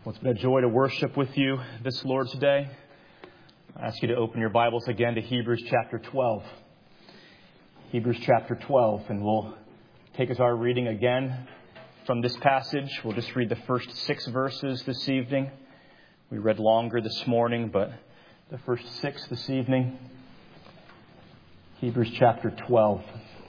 Well, it's been a joy to worship with you this Lord's Day. I ask you to open your Bibles again to Hebrews chapter 12. Hebrews chapter 12, and we'll take as our reading again from this passage. We'll just read the first 6 verses this evening. We read longer this morning, but the first 6 this evening. Hebrews chapter 12.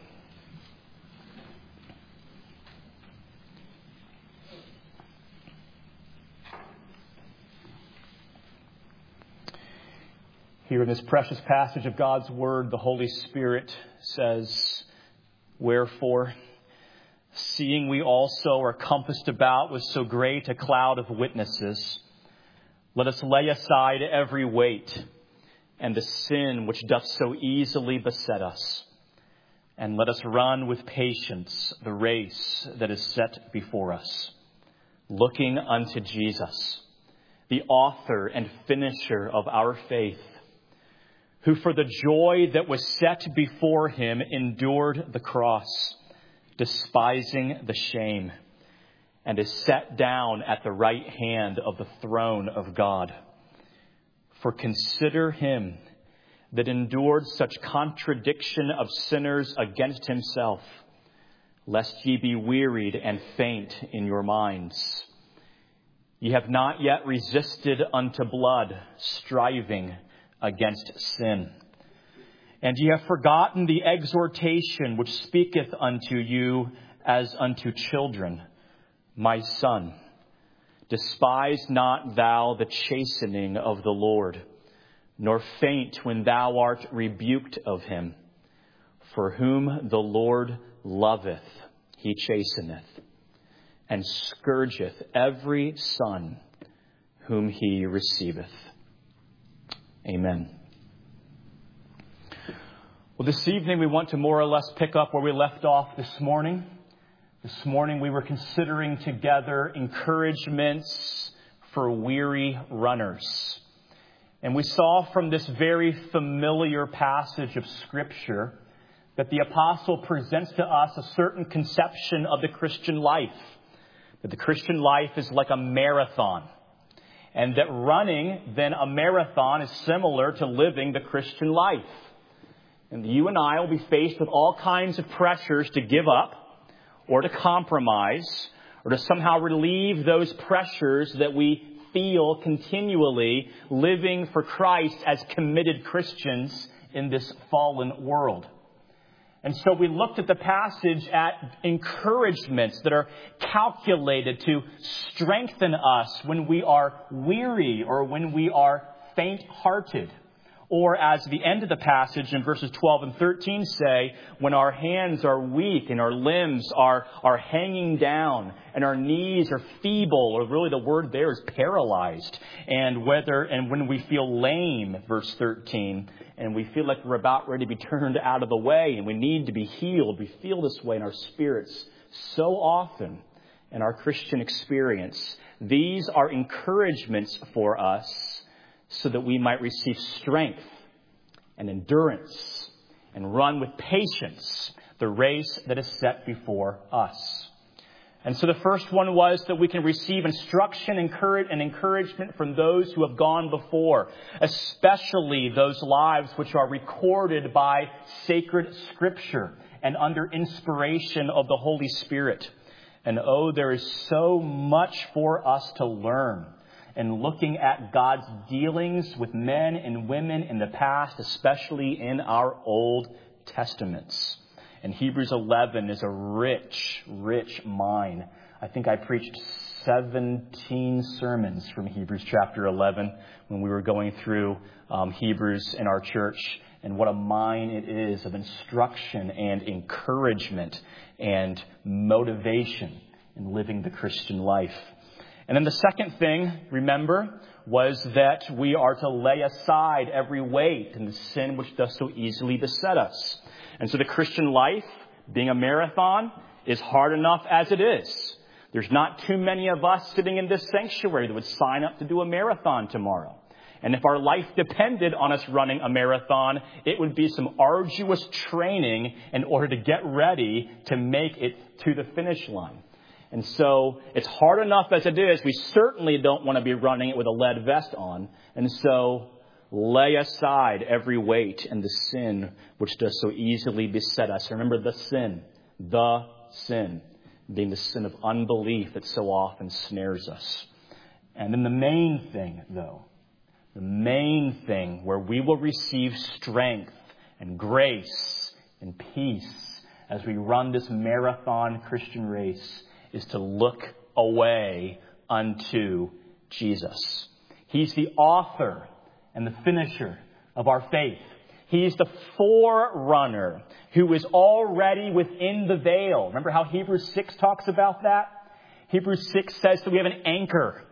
Here in this precious passage of God's Word, the Holy Spirit says, "Wherefore, seeing we also are compassed about with so great a cloud of witnesses, let us lay aside every weight and the sin which doth so easily beset us, and let us run with patience the race that is set before us, looking unto Jesus, the author and finisher of our faith, who for the joy that was set before him endured the cross, despising the shame, and is set down at the right hand of the throne of God. For consider him that endured such contradiction of sinners against himself, lest ye be wearied and faint in your minds. Ye have not yet resisted unto blood, striving against sin. And ye have forgotten the exhortation which speaketh unto you as unto children. My son, despise not thou the chastening of the Lord, nor faint when thou art rebuked of him. For whom the Lord loveth, he chasteneth, and scourgeth every son whom he receiveth." Amen. Well, this evening we want to more or less pick up where we left off this morning. This morning we were considering together encouragements for weary runners. And we saw from this very familiar passage of Scripture that the apostle presents to us a certain conception of the Christian life. That the Christian life is like a marathon. And that running, then, a marathon is similar to living the Christian life. And you and I will be faced with all kinds of pressures to give up or to compromise or to somehow relieve those pressures that we feel continually living for Christ as committed Christians in this fallen world. And so we looked at the passage at encouragements that are calculated to strengthen us when we are weary or when we are faint-hearted. Or as the end of the passage in verses 12 and 13 say, when our hands are weak and our limbs are hanging down and our knees are feeble, or really the word there is paralyzed. And when we feel lame, verse 13, and we feel like we're about ready to be turned out of the way and we need to be healed. We feel this way in our spirits so often in our Christian experience. These are encouragements for us so that we might receive strength and endurance and run with patience the race that is set before us. And so the first one was that we can receive instruction and encouragement from those who have gone before, especially those lives which are recorded by sacred Scripture and under inspiration of the Holy Spirit. And there is so much for us to learn in looking at God's dealings with men and women in the past, especially in our Old Testaments. And Hebrews 11 is a rich, rich mine. I think I preached 17 sermons from Hebrews chapter 11 when we were going through Hebrews in our church. And what a mine it is of instruction and encouragement and motivation in living the Christian life. And then the second thing, remember, was that we are to lay aside every weight and the sin which does so easily beset us. And so the Christian life, being a marathon, is hard enough as it is. There's not too many of us sitting in this sanctuary that would sign up to do a marathon tomorrow. And if our life depended on us running a marathon, it would be some arduous training in order to get ready to make it to the finish line. And so it's hard enough as it is. We certainly don't want to be running it with a lead vest on. And so lay aside every weight and the sin which does so easily beset us. Remember the sin being the sin of unbelief that so often snares us. And then the main thing, though, the main thing where we will receive strength and grace and peace as we run this marathon Christian race is to look away unto Jesus. He's the author and the finisher of our faith. He's the forerunner who is already within the veil. Remember how Hebrews 6 talks about that? Hebrews 6 says that we have an anchor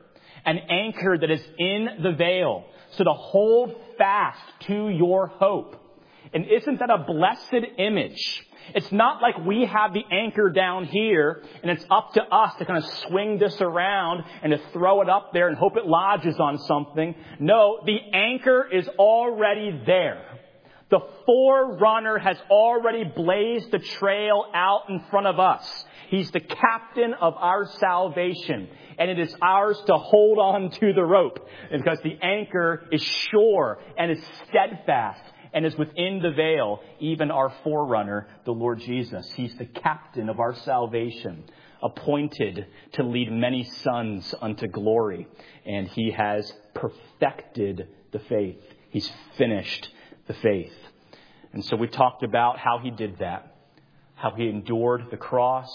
that is in the veil. So to hold fast to your hope. And isn't that a blessed image? It's not like we have the anchor down here and it's up to us to kind of swing this around and to throw it up there and hope it lodges on something. No, the anchor is already there. The forerunner has already blazed the trail out in front of us. He's the captain of our salvation. And it is ours to hold on to the rope. Because the anchor is sure and is steadfast and is within the veil, even our forerunner, the Lord Jesus. He's the captain of our salvation, appointed to lead many sons unto glory. And he has perfected the faith. He's finished the faith. And so we talked about how he did that, how he endured the cross,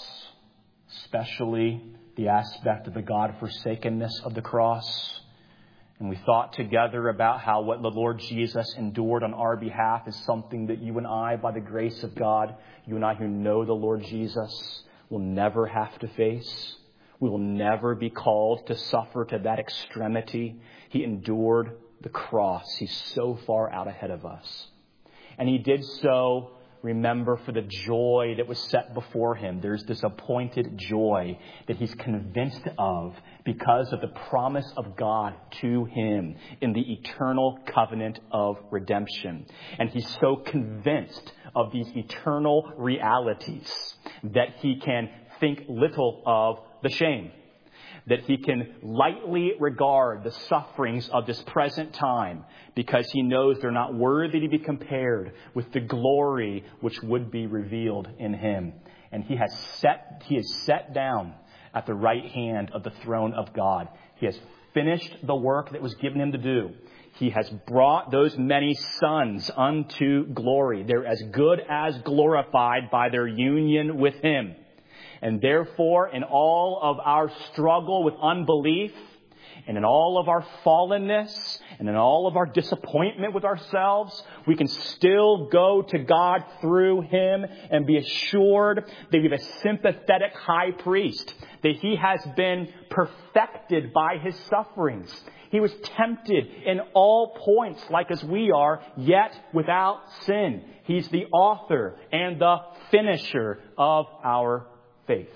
especially the aspect of the God-forsakenness of the cross. And we thought together about how what the Lord Jesus endured on our behalf is something that you and I, by the grace of God, you and I who know the Lord Jesus, will never have to face. We will never be called to suffer to that extremity. He endured the cross. He's so far out ahead of us. And he did so, remember, for the joy that was set before him. There's this appointed joy that he's convinced of because of the promise of God to him in the eternal covenant of redemption. And he's so convinced of these eternal realities that he can think little of the shame, that he can lightly regard the sufferings of this present time because he knows they're not worthy to be compared with the glory which would be revealed in him. And he is set down at the right hand of the throne of God. He has finished the work that was given him to do. He has brought those many sons unto glory. They're as good as glorified by their union with him. And therefore, in all of our struggle with unbelief, and in all of our fallenness, and in all of our disappointment with ourselves, we can still go to God through him and be assured that we have a sympathetic high priest, that he has been perfected by his sufferings. He was tempted in all points like as we are, yet without sin. He's the author and the finisher of our faith.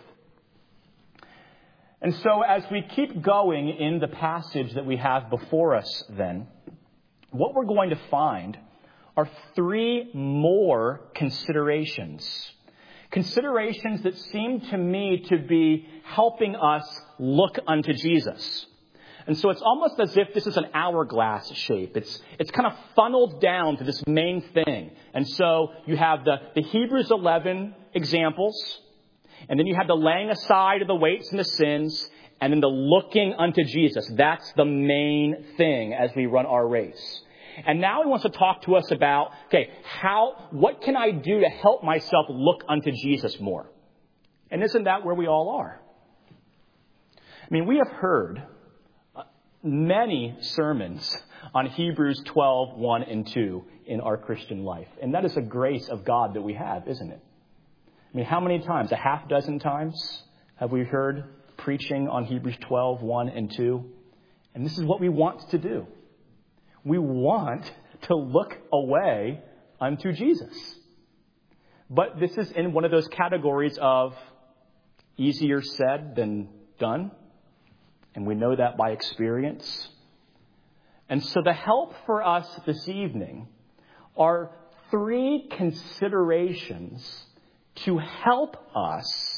And so as we keep going in the passage that we have before us then, what we're going to find are three more considerations. Considerations that seem to me to be helping us look unto Jesus. And so it's almost as if this is an hourglass shape. It's kind of funneled down to this main thing. And so you have the Hebrews 11 examples. And then you have the laying aside of the weights and the sins, and then the looking unto Jesus. That's the main thing as we run our race. And now he wants to talk to us about, what can I do to help myself look unto Jesus more? And isn't that where we all are? I mean, we have heard many sermons on Hebrews 12, 1 and 2 in our Christian life. And that is a grace of God that we have, isn't it? I mean, how many times? A half dozen times have we heard preaching on Hebrews 12, 1 and 2? And this is what we want to do. We want to look away unto Jesus. But this is in one of those categories of easier said than done. And we know that by experience. And so the help for us this evening are three considerations to help us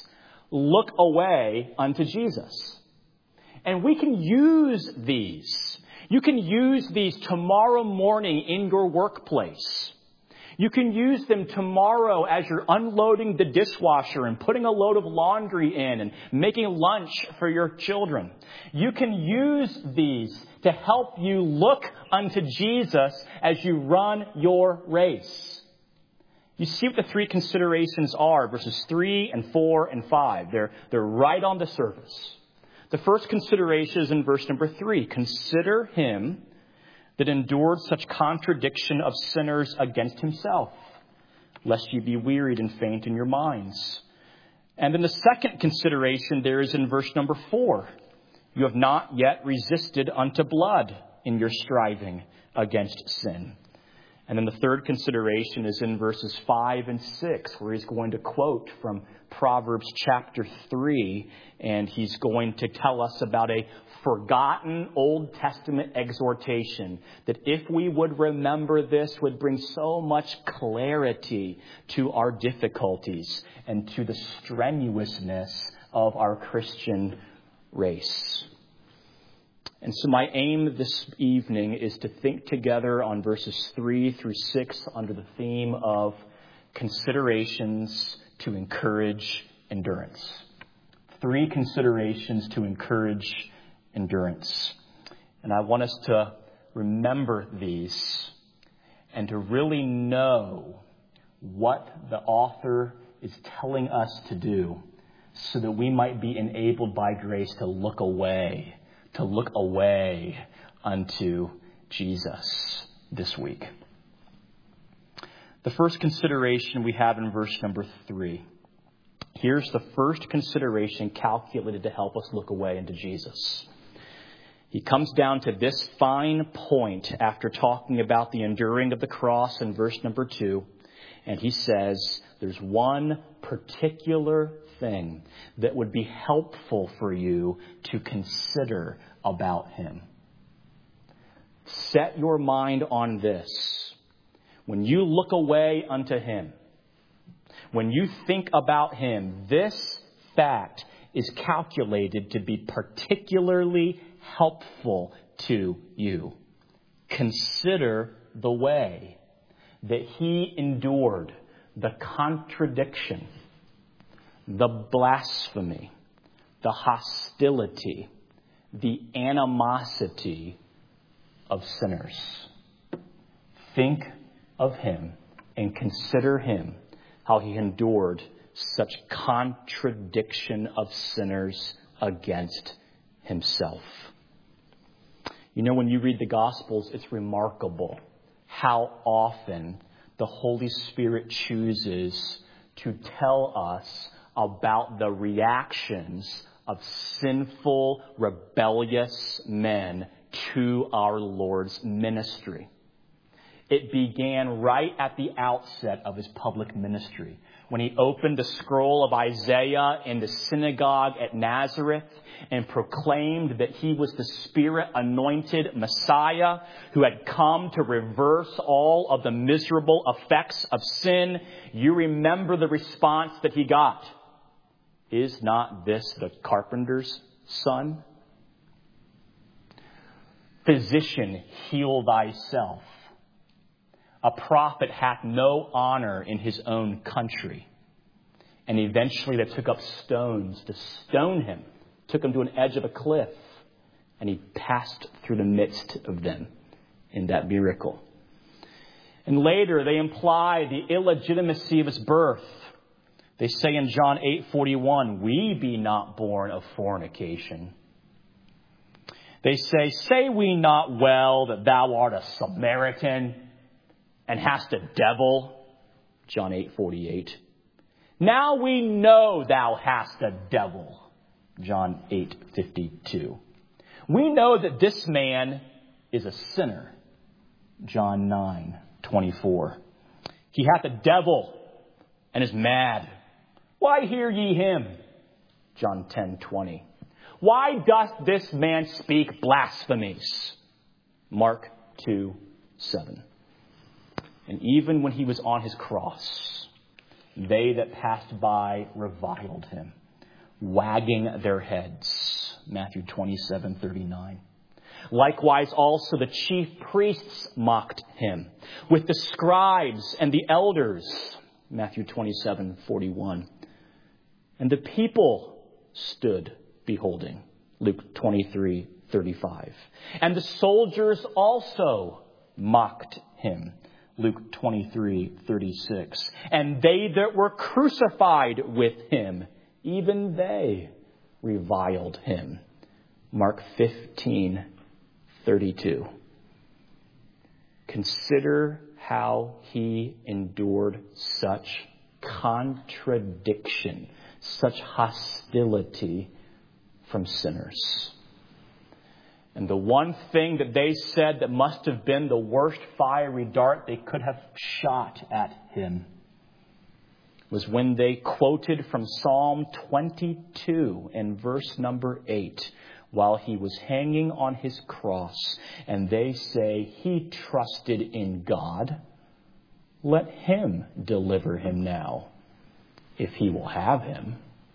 look away unto Jesus. And we can use these. You can use these tomorrow morning in your workplace. You can use them tomorrow as you're unloading the dishwasher and putting a load of laundry in and making lunch for your children. You can use these to help you look unto Jesus as you run your race. You see what the three considerations are, verses 3 and 4 and 5. They're right on the surface. The first consideration is in verse number 3. Consider him that endured such contradiction of sinners against himself, lest you be wearied and faint in your minds. And then the second consideration there is in verse number 4. You have not yet resisted unto blood in your striving against sin. And then the third consideration is in verses 5 and 6, where he's going to quote from Proverbs chapter 3, and he's going to tell us about a forgotten Old Testament exhortation that if we would remember this would bring so much clarity to our difficulties and to the strenuousness of our Christian race. And so my aim this evening is to think together on verses 3 through 6 under the theme of considerations to encourage endurance. 3 considerations to encourage endurance. And I want us to remember these and to really know what the author is telling us to do so that we might be enabled by grace to look away unto Jesus this week. The first consideration we have in verse number 3. Here's the first consideration calculated to help us look away into Jesus. He comes down to this fine point after talking about the enduring of the cross in verse number 2. And he says, there's one particular thing that would be helpful for you to consider about him. Set your mind on this. When you look away unto him, when you think about him, this fact is calculated to be particularly helpful to you. Consider the way that he endured the contradiction, the blasphemy, the hostility, the animosity of sinners. Think of him and consider him, how he endured such contradiction of sinners against himself. You know, when you read the Gospels, it's remarkable how often the Holy Spirit chooses to tell us about the reactions of sinful, rebellious men to our Lord's ministry. It began right at the outset of his public ministry, when he opened the scroll of Isaiah in the synagogue at Nazareth and proclaimed that he was the Spirit-anointed Messiah who had come to reverse all of the miserable effects of sin. You remember the response that he got. Is not this the carpenter's son? Physician, heal thyself. A prophet hath no honor in his own country. And eventually they took up stones to stone him. Took him to an edge of a cliff. And he passed through the midst of them in that miracle. And later they imply the illegitimacy of his birth. They say in John 8:41, we be not born of fornication. They say we not well that thou art a Samaritan and hast a devil? John 8:48. Now we know thou hast a devil. John 8:52. We know that this man is a sinner. John 9:24. He hath a devil and is mad. Why hear ye him? John 10:20. Why doth this man speak blasphemies? Mark 2:7. And even when he was on his cross, they that passed by reviled him. wagging their heads. Matthew 27:39. Likewise also the chief priests mocked him with the scribes and the elders. Matthew 27:41. And the people stood beholding. Luke 23:35. And the soldiers also mocked him. Luke 23:36. And they that were crucified with him, even they reviled him. Mark 15:32. Consider how he endured such contradiction, such hostility from sinners. And the one thing that they said that must have been the worst fiery dart they could have shot at him was when they quoted from Psalm 22 and verse number 8, while he was hanging on his cross, and they say he trusted in God. Let him deliver him now, if he will have him.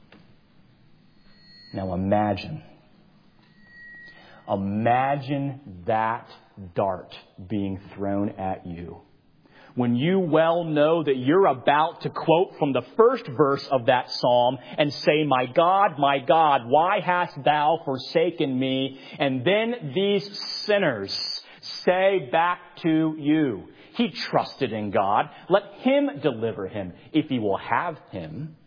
Now imagine that dart being thrown at you, when you well know that you're about to quote from the first verse of that psalm and say, my God, why hast thou forsaken me? And then these sinners say back to you, he trusted in God. Let him deliver him if he will have him.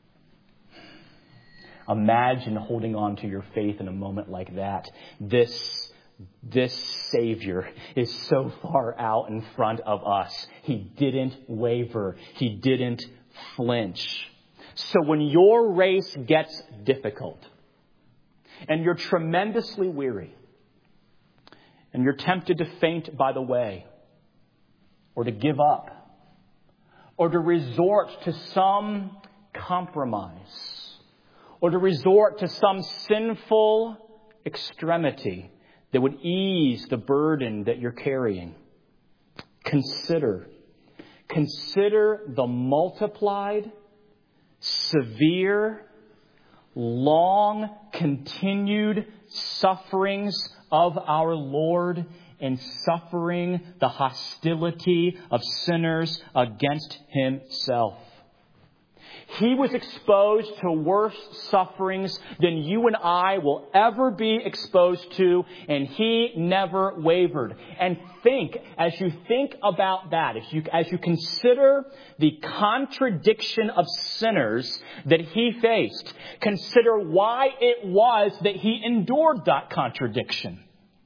Imagine holding on to your faith in a moment like that. This Savior is so far out in front of us. He didn't waver. He didn't flinch. So when your race gets difficult and you're tremendously weary and you're tempted to faint by the way, or to give up, or to resort to some compromise, or to resort to some sinful extremity that would ease the burden that you're carrying, consider the multiplied, severe, long, continued sufferings of our Lord in suffering the hostility of sinners against himself. He was exposed to worse sufferings than you and I will ever be exposed to, and he never wavered. And as you think about that, as you consider the contradiction of sinners that he faced, consider why it was that he endured that contradiction.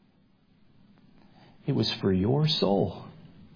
It was for your soul.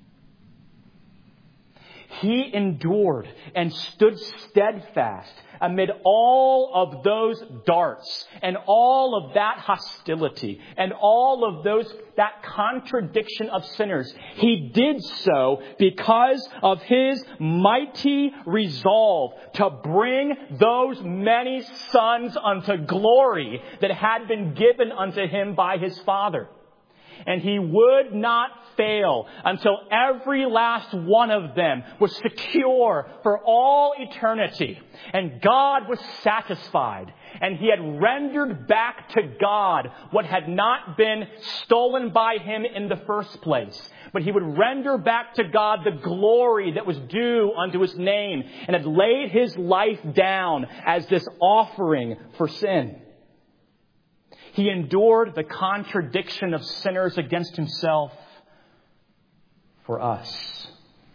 He endured and stood steadfast amid all of those darts and all of that hostility and all of that contradiction of sinners. He did so because of his mighty resolve to bring those many sons unto glory that had been given unto him by his Father. And he would not fail until every last one of them was secure for all eternity. And God was satisfied. And he had rendered back to God what had not been stolen by him in the first place. But he would render back to God the glory that was due unto his name, and had laid his life down as this offering for sin. He endured the contradiction of sinners against himself for us.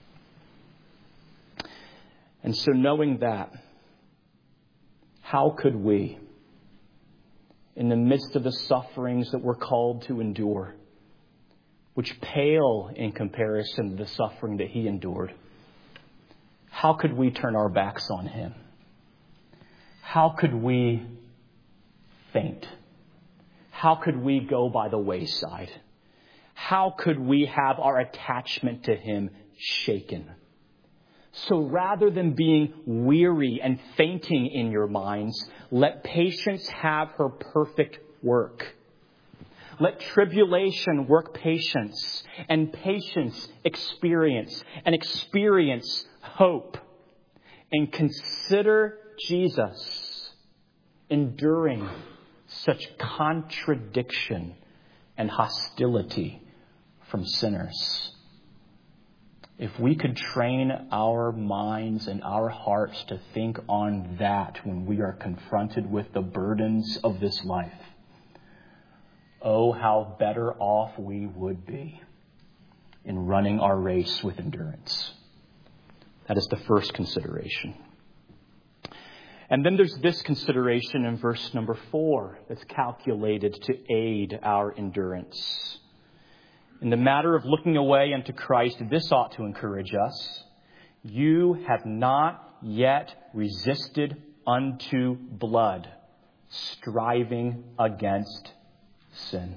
And so knowing that, how could we, in the midst of the sufferings that we're called to endure, which pale in comparison to the suffering that he endured, how could we turn our backs on him? How could we faint? How could we go by the wayside? How could we have our attachment to him shaken? So rather than being weary and fainting in your minds, let patience have her perfect work. Let tribulation work patience, and patience experience, and experience hope. And consider Jesus, enduring such contradiction and hostility from sinners. If we could train our minds and our hearts to think on that when we are confronted with the burdens of this life, oh, how better off we would be in running our race with endurance. That is the first consideration. And then there's this consideration in verse number 4 that's calculated to aid our endurance. In the matter of looking away unto Christ, this ought to encourage us. You have not yet resisted unto blood, striving against sin.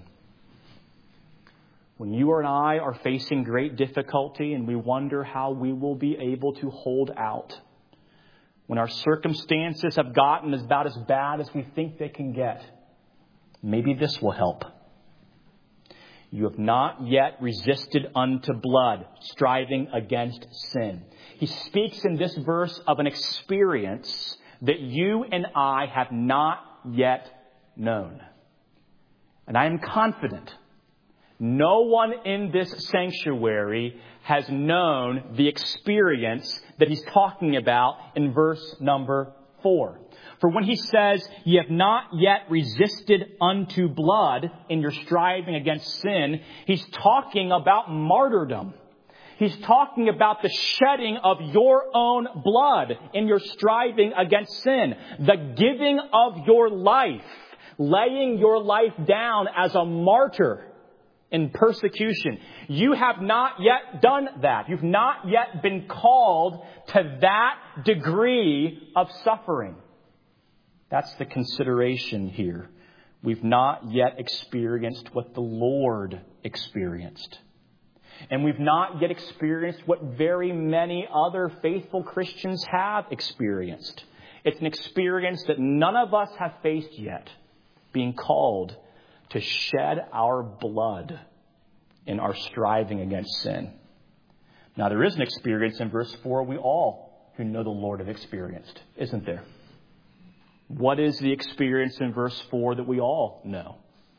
When you and I are facing great difficulty and we wonder how we will be able to hold out, when our circumstances have gotten about as bad as we think they can get, maybe this will help. You have not yet resisted unto blood, striving against sin. He speaks in this verse of an experience that you and I have not yet known. And I am confident no one in this sanctuary has known the experience that he's talking about in verse number 4. For when he says, ye have not yet resisted unto blood in your striving against sin, he's talking about martyrdom. He's talking about the shedding of your own blood in your striving against sin. The giving of your life, laying your life down as a martyr in persecution. You have not yet done that. You've not yet been called to that degree of suffering. That's the consideration here. We've not yet experienced what the Lord experienced. And we've not yet experienced what very many other faithful Christians have experienced. It's an experience that none of us have faced yet, being called to shed our blood in our striving against sin. Now, there is an experience in verse 4 we all who know the Lord have experienced, isn't there? What is the experience in verse 4 that we all know?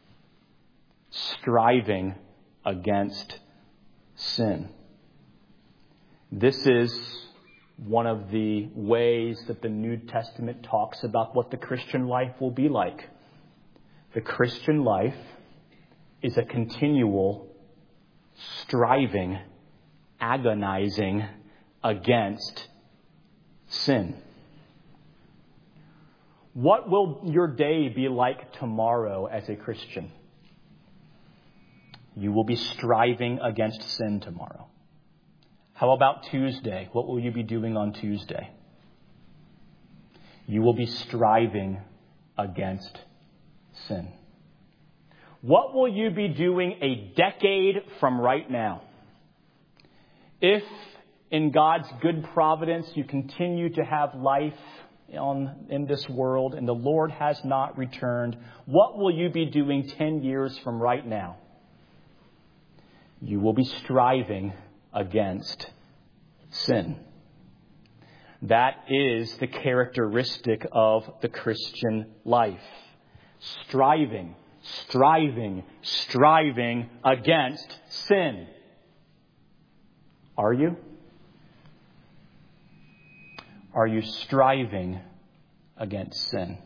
Striving against sin. This is one of the ways that the New Testament talks about what the Christian life will be like. The Christian life is a continual striving, agonizing against sin. What will your day be like tomorrow as a Christian? You will be striving against sin tomorrow. How about Tuesday? What will you be doing on Tuesday? You will be striving against sin. What will you be doing a decade from right now? If in God's good providence you continue to have life in this world and the Lord has not returned, what will you be doing 10 years from right now? You will be striving against sin. That is the characteristic of the Christian life. Striving against sin. Are you? Are you striving against sin?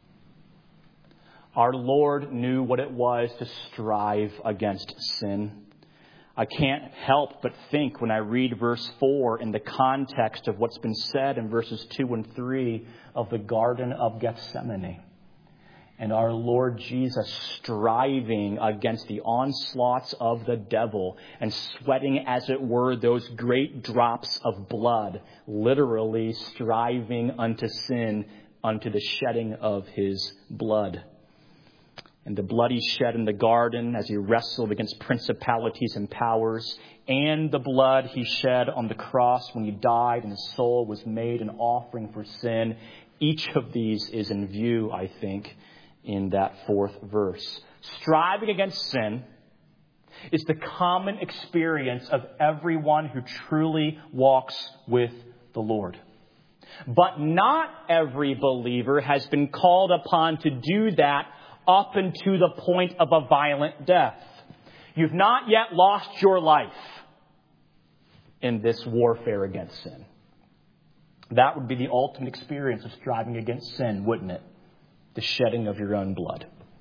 Our Lord knew what it was to strive against sin. I can't help but think when I read verse 4 in the context of what's been said in verses 2 and 3 of the Garden of Gethsemane. And our Lord Jesus striving against the onslaughts of the devil and sweating, as it were, those great drops of blood, literally striving unto sin, unto the shedding of his blood. And the blood he shed in the garden as he wrestled against principalities and powers, and the blood he shed on the cross when he died and his soul was made an offering for sin. Each of these is in view, I think, in that 4th verse. Striving against sin is the common experience of everyone who truly walks with the Lord. But not every believer has been called upon to do that up unto the point of a violent death. You've not yet lost your life in this warfare against sin. That would be the ultimate experience of striving against sin, wouldn't it? The shedding of your own blood.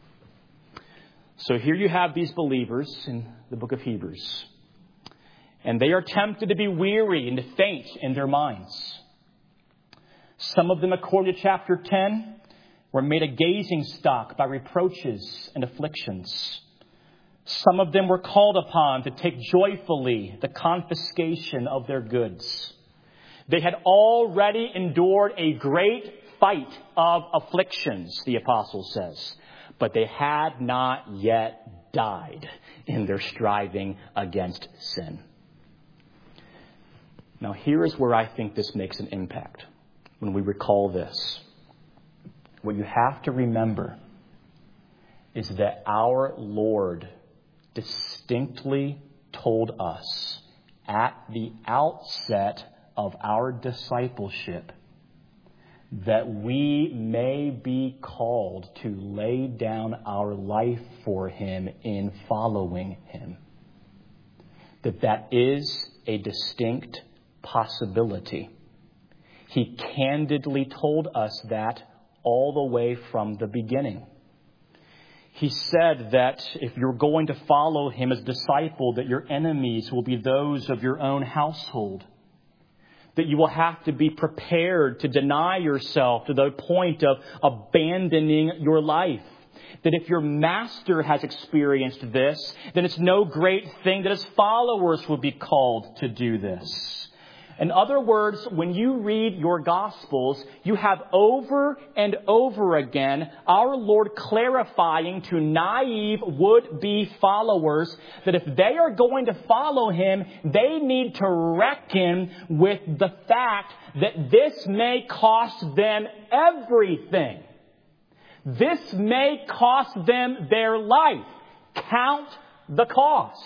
So here you have these believers in the book of Hebrews. And they are tempted to be weary and to faint in their minds. Some of them, according to chapter 10, were made a gazing stock by reproaches and afflictions. Some of them were called upon to take joyfully the confiscation of their goods. They had already endured a great fight of afflictions, the apostle says, but they had not yet died in their striving against sin. Now, here is where I think this makes an impact when we recall this. What you have to remember is that our Lord distinctly told us at the outset of our discipleship that we may be called to lay down our life for Him in following Him. That is a distinct possibility. He candidly told us that all the way from the beginning. He said that if you're going to follow Him as a disciple, that your enemies will be those of your own household. That you will have to be prepared to deny yourself to the point of abandoning your life. That if your master has experienced this, then it's no great thing that his followers will be called to do this. In other words, when you read your Gospels, you have over and over again our Lord clarifying to naive would-be followers that if they are going to follow Him, they need to reckon with the fact that this may cost them everything. This may cost them their life. Count the cost.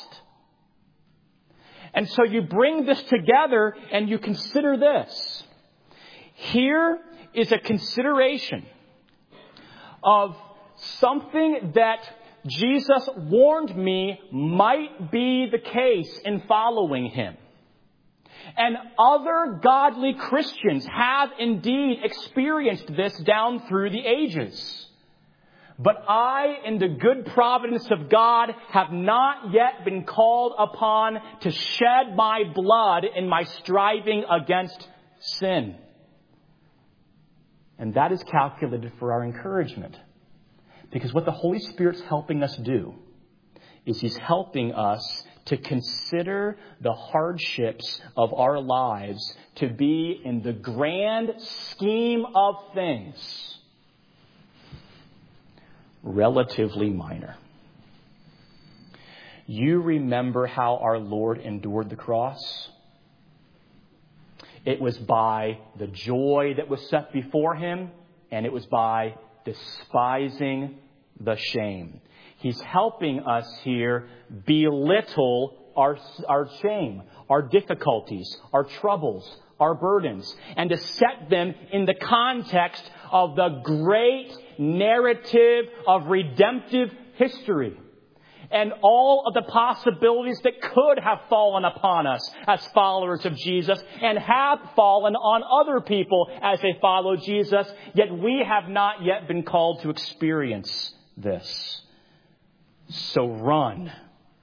And so you bring this together and you consider this. Here is a consideration of something that Jesus warned me might be the case in following Him. And other godly Christians have indeed experienced this down through the ages. But I, in the good providence of God, have not yet been called upon to shed my blood in my striving against sin. And that is calculated for our encouragement. Because what the Holy Spirit's helping us do is He's helping us to consider the hardships of our lives to be, in the grand scheme of things, relatively minor. You remember how our Lord endured the cross? It was by the joy that was set before Him, and it was by despising the shame. He's helping us here belittle our shame, our difficulties, our troubles, our burdens, and to set them in the context of the great narrative of redemptive history and all of the possibilities that could have fallen upon us as followers of Jesus and have fallen on other people as they follow Jesus, yet we have not yet been called to experience this. So run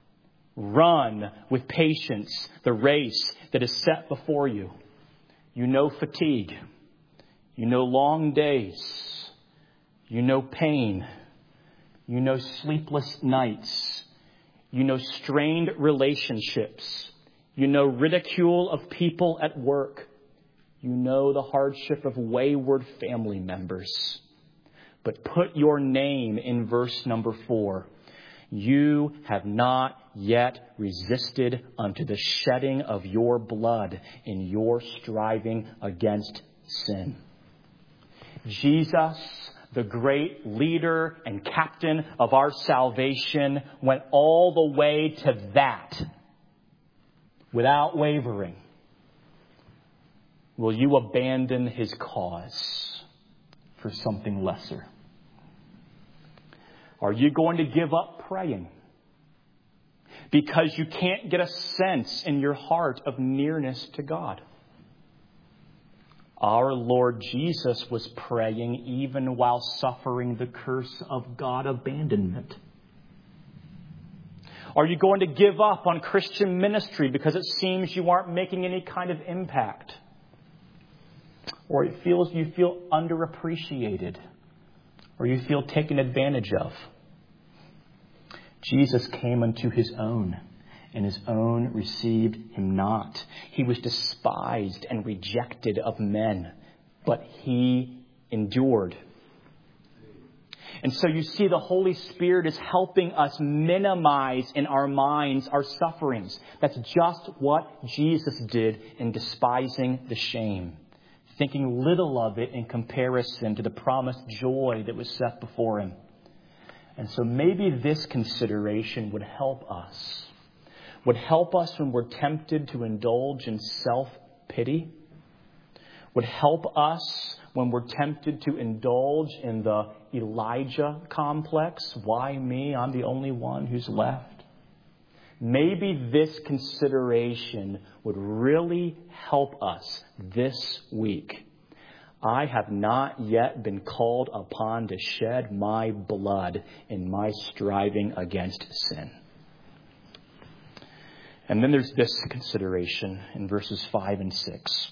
with patience the race that is set before you. You know fatigue. You know long days. You know pain. You know sleepless nights. You know strained relationships. You know ridicule of people at work. You know the hardship of wayward family members. But put your name in verse number 4. You have not yet resisted unto the shedding of your blood in your striving against sin. Jesus, the great leader and captain of our salvation, went all the way to that without wavering. Will you abandon his cause for something lesser? Are you going to give up praying because you can't get a sense in your heart of nearness to God? Our Lord Jesus was praying even while suffering the curse of God abandonment. Are you going to give up on Christian ministry because it seems you aren't making any kind of impact? Or you feel underappreciated? Or you feel taken advantage of? Jesus came unto his own, and his own received him not. He was despised and rejected of men, but he endured. And so you see, the Holy Spirit is helping us minimize in our minds our sufferings. That's just what Jesus did in despising the shame, thinking little of it in comparison to the promised joy that was set before him. And so maybe this consideration would help us when we're tempted to indulge in self-pity, would help us when we're tempted to indulge in the Elijah complex. Why me? I'm the only one who's left. Maybe this consideration would really help us this week. I have not yet been called upon to shed my blood in my striving against sin. And then there's this consideration in verses 5 and 6.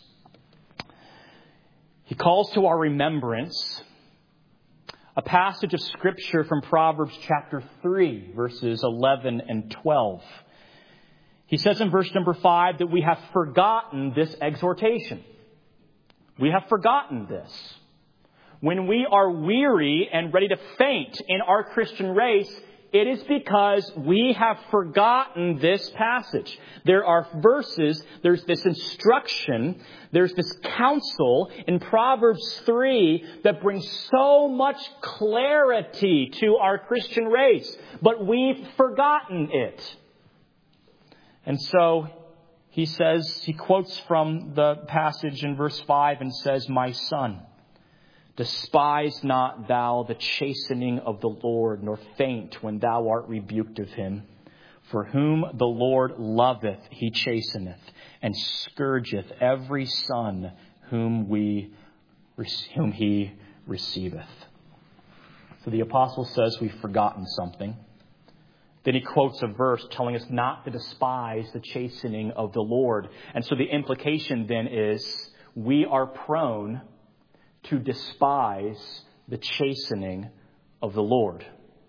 He calls to our remembrance a passage of Scripture from Proverbs chapter 3, verses 11 and 12. He says in verse number 5 that we have forgotten this exhortation. We have forgotten this. When we are weary and ready to faint in our Christian race, it is because we have forgotten this passage. There are verses, there's this instruction, there's this counsel in Proverbs 3 that brings so much clarity to our Christian race, but we've forgotten it. And so he quotes from the passage in verse 5 and says, "My son, despise not thou the chastening of the Lord, nor faint when thou art rebuked of him. For whom the Lord loveth, he chasteneth, and scourgeth every son whom he receiveth." So the apostle says we've forgotten something. Then he quotes a verse telling us not to despise the chastening of the Lord. And so the implication then is we are prone to despise the chastening of the Lord.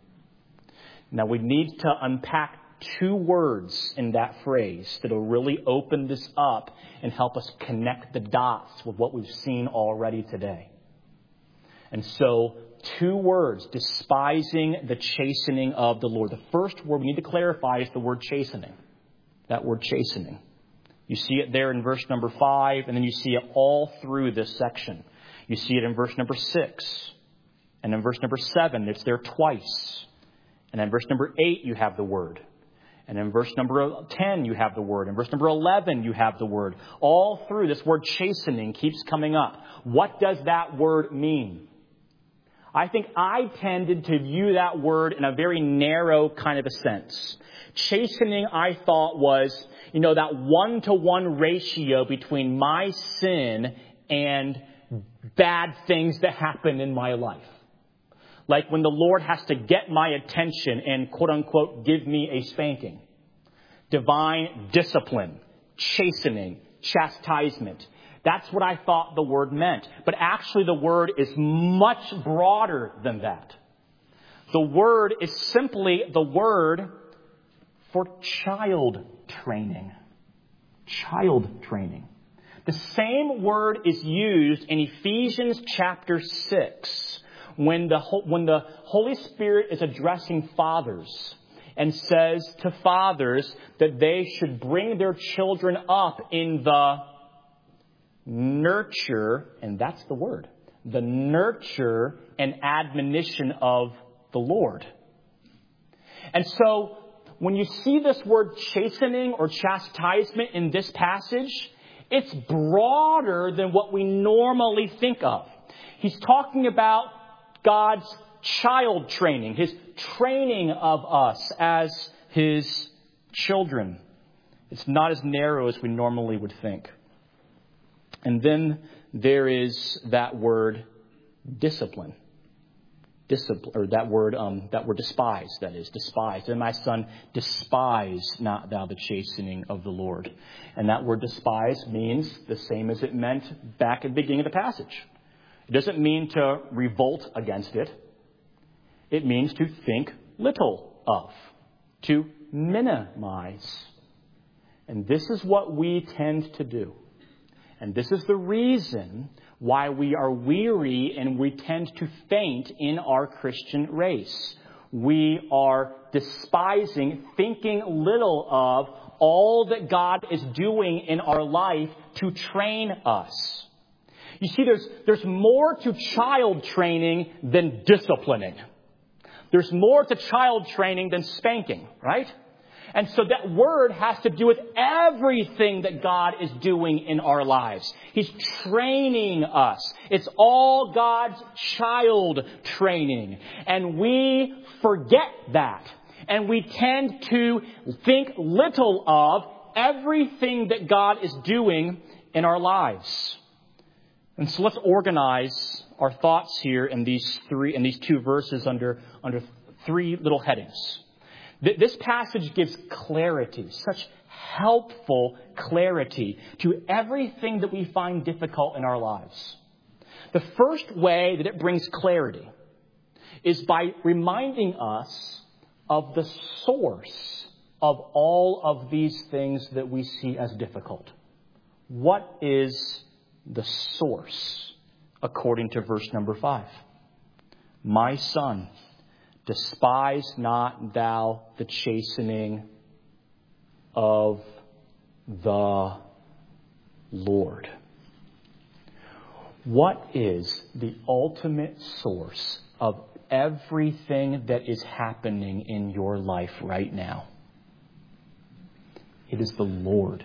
Now we need to unpack two words in that phrase that will really open this up and help us connect the dots with what we've seen already today. And so, two words, despising the chastening of the Lord. The first word we need to clarify is the word chastening. That word chastening. You see it there in verse number 5, and then you see it all through this section. You see it in verse number 6. And in verse number 7, it's there twice. And in verse number 8, you have the word. And in verse number 10, you have the word. In verse number 11, you have the word. All through, this word chastening keeps coming up. What does that word mean? I think I tended to view that word in a very narrow kind of a sense. Chastening, I thought, was, that 1-to-1 ratio between my sin and bad things that happen in my life. Like when the Lord has to get my attention and, quote unquote, give me a spanking. Divine discipline, chastening, chastisement. That's what I thought the word meant. But actually the word is much broader than that. The word is simply the word for child training. Child training. The same word is used in Ephesians chapter 6 when the Holy Spirit is addressing fathers and says to fathers that they should bring their children up in the nurture, and that's the word, the nurture and admonition of the Lord. And so when you see this word chastening or chastisement in this passage, It's broader than what we normally think of. He's talking about God's child training, His training of us as His children. It's not as narrow as we normally would think. And then there is that word discipline. Or that word despise, that is, despise. And my son, despise not thou the chastening of the Lord. And that word despise means the same as it meant back at the beginning of the passage. It doesn't mean to revolt against it. It means to think little of, to minimize. And this is what we tend to do. And this is the reason why we are weary and we tend to faint in our Christian race. We are despising, thinking little of all that God is doing in our life to train us. You see, there's more to child training than disciplining. There's more to child training than spanking, right? And so that word has to do with everything that God is doing in our lives. He's training us. It's all God's child training. And we forget that. And we tend to think little of everything that God is doing in our lives. And so let's organize our thoughts here in these two verses under three little headings. This passage gives clarity, such helpful clarity to everything that we find difficult in our lives. The first way that it brings clarity is by reminding us of the source of all of these things that we see as difficult. What is the source, according to verse number 5? My son, despise not thou the chastening of the Lord. What is the ultimate source of everything that is happening in your life right now? It is the Lord.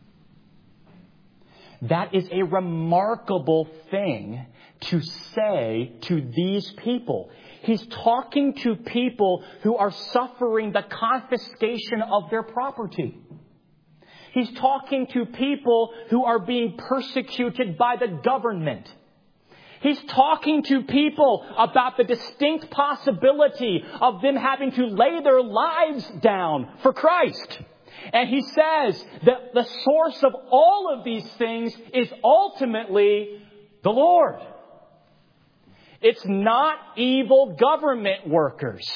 That is a remarkable thing to say to these people. He's talking to people who are suffering the confiscation of their property. He's talking to people who are being persecuted by the government. He's talking to people about the distinct possibility of them having to lay their lives down for Christ. And he says that the source of all of these things is ultimately the Lord. It's not evil government workers.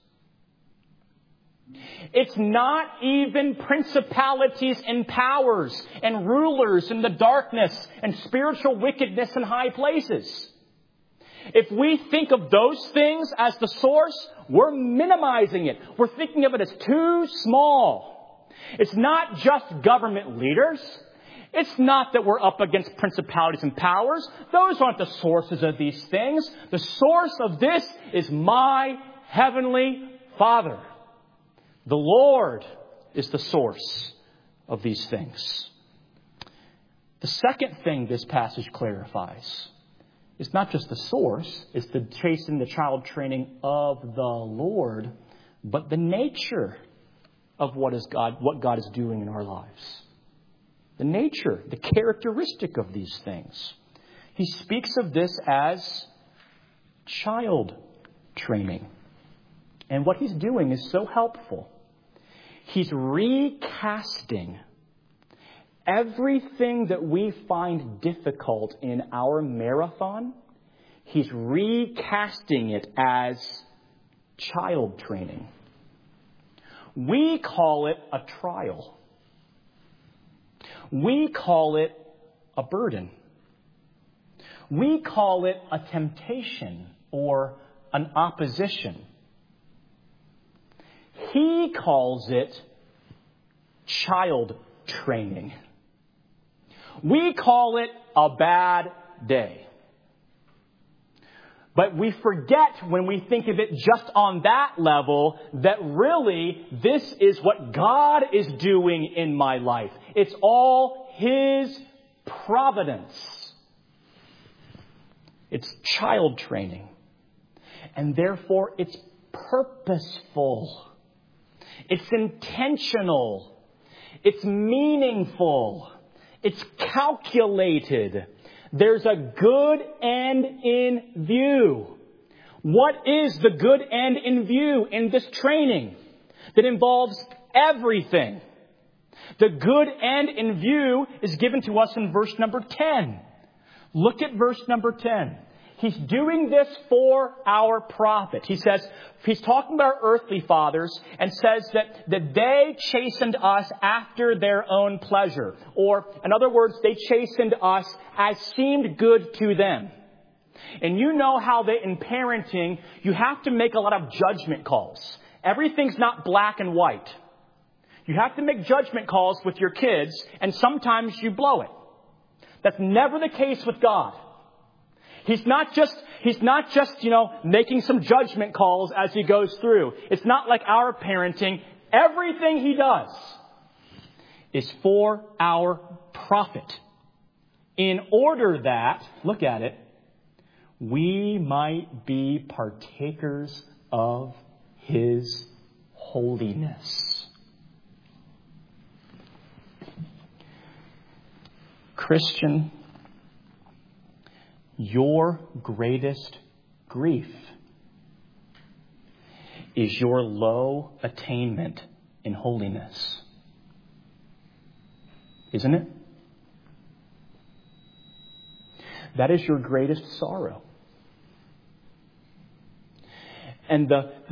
It's not even principalities and powers and rulers in the darkness and spiritual wickedness in high places. If we think of those things as the source, we're minimizing it. We're thinking of it as too small. It's not just government leaders. It's not that we're up against principalities and powers. Those aren't the sources of these things. The source of this is my heavenly Father. The Lord is the source of these things. The second thing this passage clarifies is not just the source, it's the chastening, the child training of the Lord, but the nature of what God is doing in our lives. The nature, the characteristic of these things. He speaks of this as child training. And what he's doing is so helpful. He's recasting everything that we find difficult in our marathon. He's recasting it as child training. We call it a trial. We call it a burden. We call it a temptation or an opposition. He calls it child training. We call it a bad day. But we forget when we think of it just on that level that really this is what God is doing in my life. It's all His providence. It's child training. And therefore, it's purposeful. It's intentional. It's meaningful. It's calculated. There's a good end in view. What is the good end in view in this training that involves everything? The good end in view is given to us in verse number 10. Look at verse number 10. He's doing this for our profit. He says, he's talking about our earthly fathers and says that they chastened us after their own pleasure. Or, in other words, they chastened us as seemed good to them. And you know how that in parenting, you have to make a lot of judgment calls. Everything's not black and white. You have to make judgment calls with your kids, and sometimes you blow it. That's never the case with God. He's not just, making some judgment calls as he goes through. It's not like our parenting. Everything he does is for our profit. In order that, look at it, we might be partakers of his holiness. Christian, your greatest grief is your low attainment in holiness. Isn't it? That is your greatest sorrow. And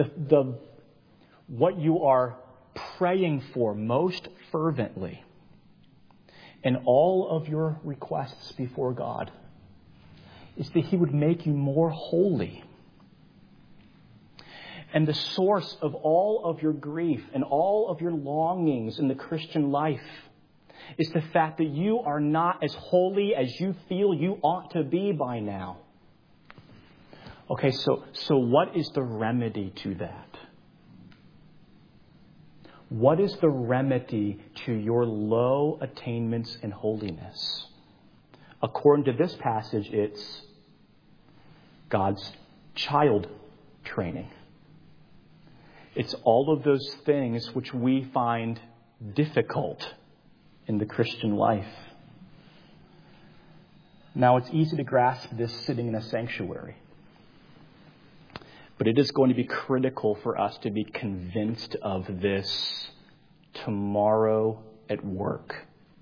what you are praying for most fervently in all of your requests before God is that he would make you more holy. And the source of all of your grief and all of your longings in the Christian life is the fact that you are not as holy as you feel you ought to be by now. Okay, so what is the remedy to that? What is the remedy to your low attainments in holiness? According to this passage, it's God's child training. It's all of those things which we find difficult in the Christian life. Now, it's easy to grasp this sitting in a sanctuary. But it is going to be critical for us to be convinced of this tomorrow at work,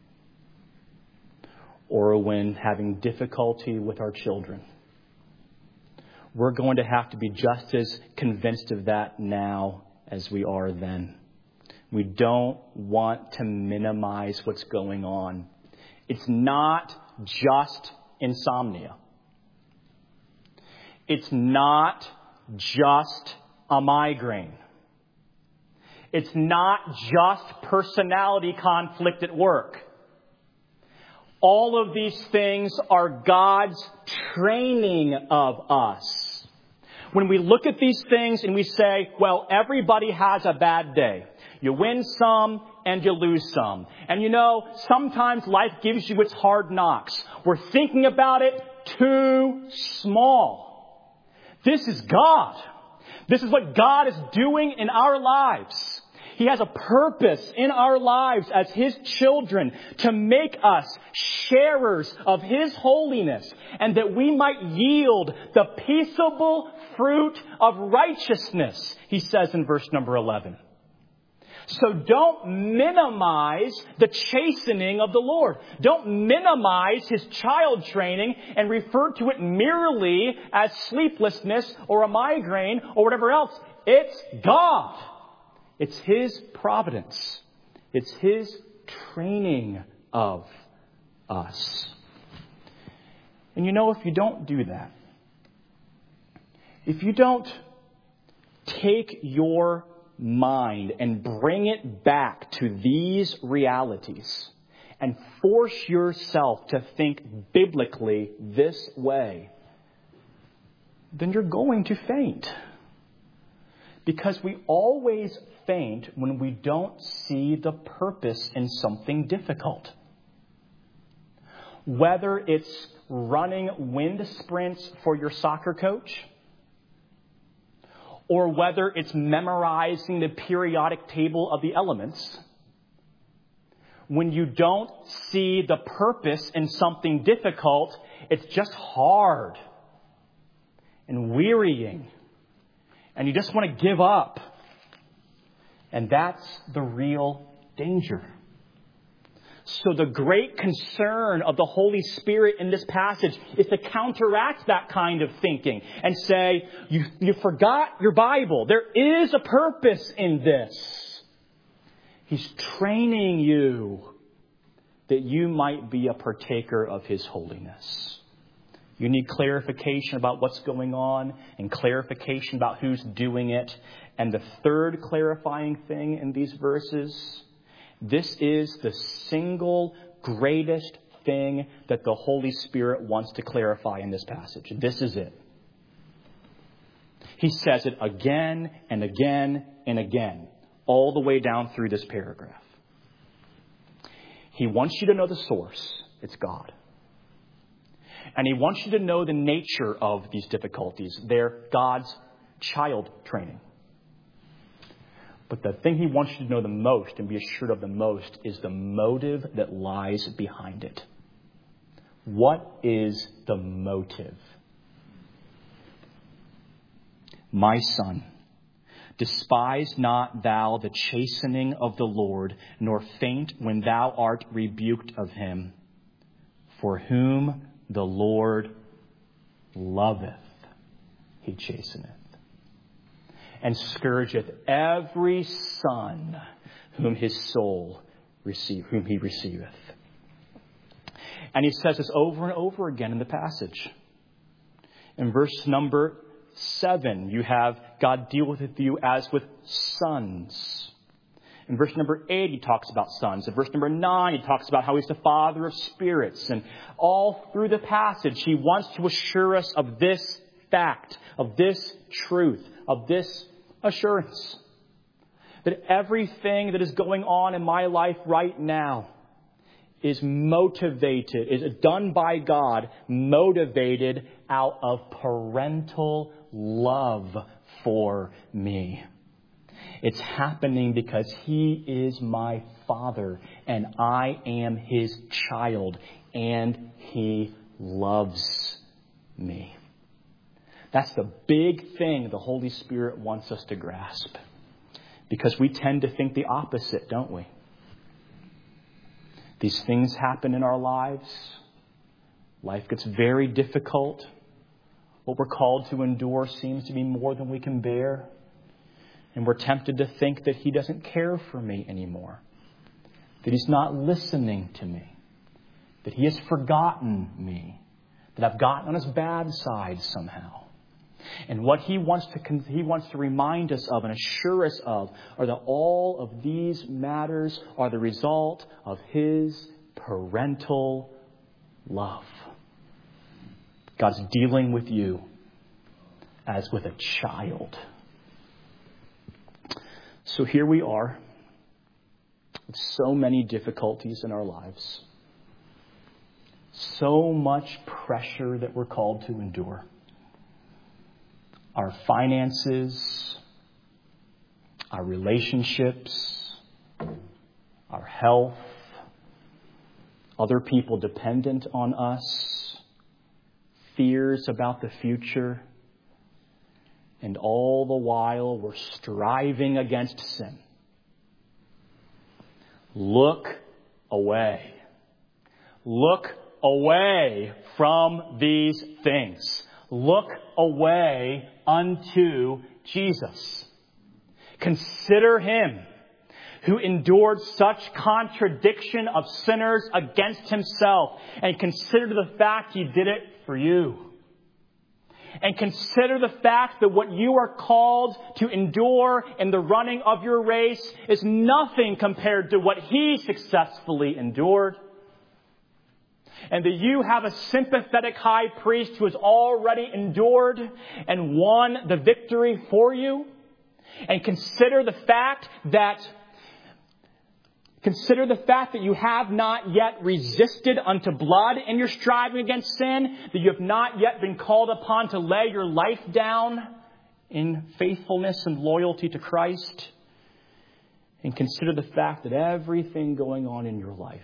or when having difficulty with our children. We're going to have to be just as convinced of that now as we are then. We don't want to minimize what's going on. It's not just insomnia. It's not just a migraine. It's not just personality conflict at work. All of these things are God's training of us. When we look at these things and we say, well, everybody has a bad day. You win some and you lose some. And sometimes life gives you its hard knocks. We're thinking about it too small. This is God. This is what God is doing in our lives. He has a purpose in our lives as his children to make us sharers of his holiness, and that we might yield the peaceable fruit of righteousness, he says in verse number 11. So don't minimize the chastening of the Lord. Don't minimize his child training and refer to it merely as sleeplessness or a migraine or whatever else. It's God. It's his providence. It's his training of us. And if you don't do that, if you don't take your mind and bring it back to these realities and force yourself to think biblically this way, then you're going to faint. Because we always faint when we don't see the purpose in something difficult. Whether it's running wind sprints for your soccer coach, or whether it's memorizing the periodic table of the elements, when you don't see the purpose in something difficult, it's just hard and wearying, and you just want to give up. And that's the real danger. So the great concern of the Holy Spirit in this passage is to counteract that kind of thinking and say, you forgot your Bible. There is a purpose in this. He's training you that you might be a partaker of His holiness. You need clarification about what's going on and clarification about who's doing it. And the third clarifying thing in these verses, this is the single greatest thing that the Holy Spirit wants to clarify in this passage. This is it. He says it again and again and again, all the way down through this paragraph. He wants you to know the source. It's God. And He wants you to know the nature of these difficulties. They're God's child training. But the thing He wants you to know the most and be assured of the most is the motive that lies behind it. What is the motive? My son, despise not thou the chastening of the Lord, nor faint when thou art rebuked of Him. For whom the Lord loveth, He chasteneth, and scourgeth every son whom He receiveth. And He says this over and over again in the passage. In verse number 7, you have God deal with you as with sons. In verse number 8, He talks about sons. In verse number 9, He talks about how He's the Father of spirits. And all through the passage, He wants to assure us of this fact, of this truth, of this assurance. That everything that is going on in my life right now is done by God, motivated out of parental love for me. It's happening because He is my Father and I am His child and He loves me. That's the big thing the Holy Spirit wants us to grasp. Because we tend to think the opposite, don't we? These things happen in our lives. Life gets very difficult. What we're called to endure seems to be more than we can bear. And we're tempted to think that He doesn't care for me anymore. That He's not listening to me. That He has forgotten me. That I've gotten on His bad side somehow. And what He wants to remind us of and assure us of are that all of these matters are the result of His parental love. God's dealing with you as with a child. So here we are with so many difficulties in our lives. So much pressure that we're called to endure. Our finances, our relationships, our health, other people dependent on us, fears about the future, and all the while we're striving against sin. Look away. Look away from these things. Look away unto Jesus. Consider Him who endured such contradiction of sinners against Himself, and consider the fact He did it for you. And consider the fact that what you are called to endure in the running of your race is nothing compared to what He successfully endured. And that you have a sympathetic high priest who has already endured and won the victory for you. And consider the fact that Consider the fact that you have not yet resisted unto blood in your striving against sin, that you have not yet been called upon to lay your life down in faithfulness and loyalty to Christ. And consider the fact that everything going on in your life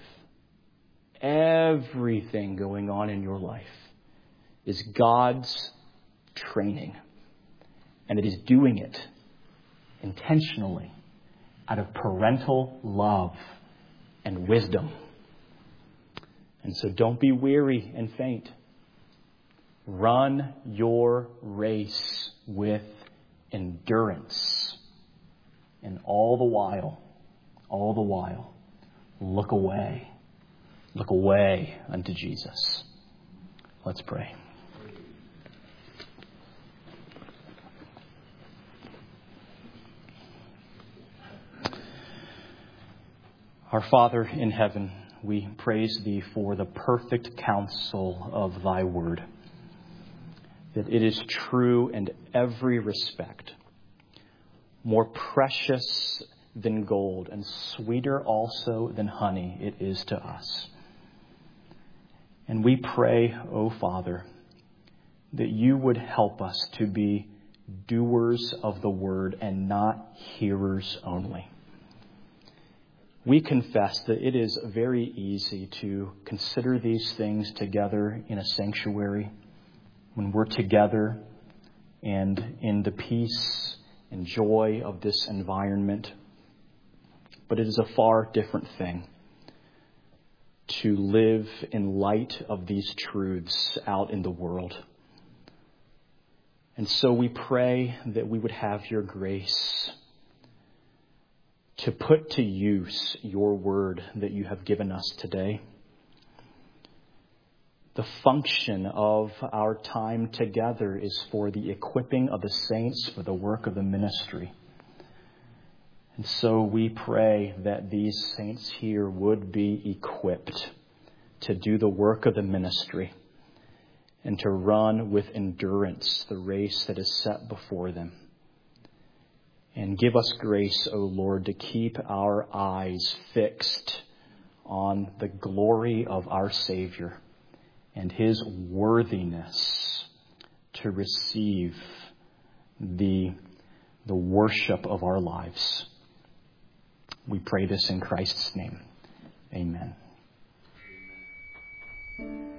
is God's training. And that He's doing it intentionally out of parental love and wisdom. And so don't be weary and faint. Run your race with endurance. And all the while, look away. Look away unto Jesus. Let's pray. Our Father in heaven, we praise Thee for the perfect counsel of Thy word, that it is true in every respect, more precious than gold and sweeter also than honey it is to us. And we pray, O Father, that You would help us to be doers of the word and not hearers only. We confess that it is very easy to consider these things together in a sanctuary when we're together and in the peace and joy of this environment. But it is a far different thing to live in light of these truths out in the world. And so we pray that we would have Your grace to put to use Your word that You have given us today. The function of our time together is for the equipping of the saints for the work of the ministry. And so we pray that these saints here would be equipped to do the work of the ministry and to run with endurance the race that is set before them. And give us grace, O Lord, to keep our eyes fixed on the glory of our Savior and His worthiness to receive the worship of our lives. We pray this in Christ's name. Amen.